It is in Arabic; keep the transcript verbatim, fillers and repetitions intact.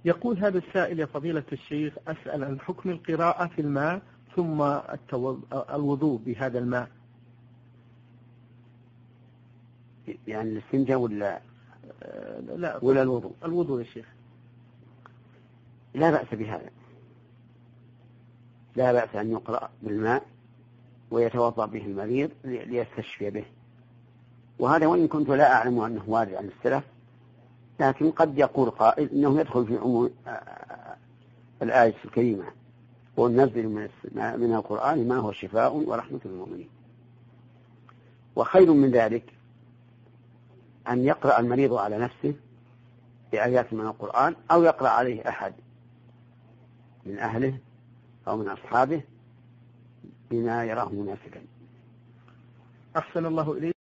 يقول هذا السائل: يا فضيلة الشيخ، أسأل عن حكم القراءة في الماء ثم الوضوء بهذا الماء. يعني الاستنجاء ولا لا ولا الوضوء؟ الوضوء يا شيخ. لا بأس بهذا، لا بأس أن يقرأ بالماء ويتوضأ به المريض ليستشفي به، وهذا وإن كنت لا أعلم أنه وارد عن السلف، لكن قد يقول قائل إنه يدخل في عموم الآية الكريمة: وننزل من القرآن ما هو شفاء ورحمة للمؤمنين. وخير من ذلك أن يقرأ المريض على نفسه بآيات من القرآن، أو يقرأ عليه أحد من أهله أو من أصحابه بما يراه مناسبا. أحسن الله إليك.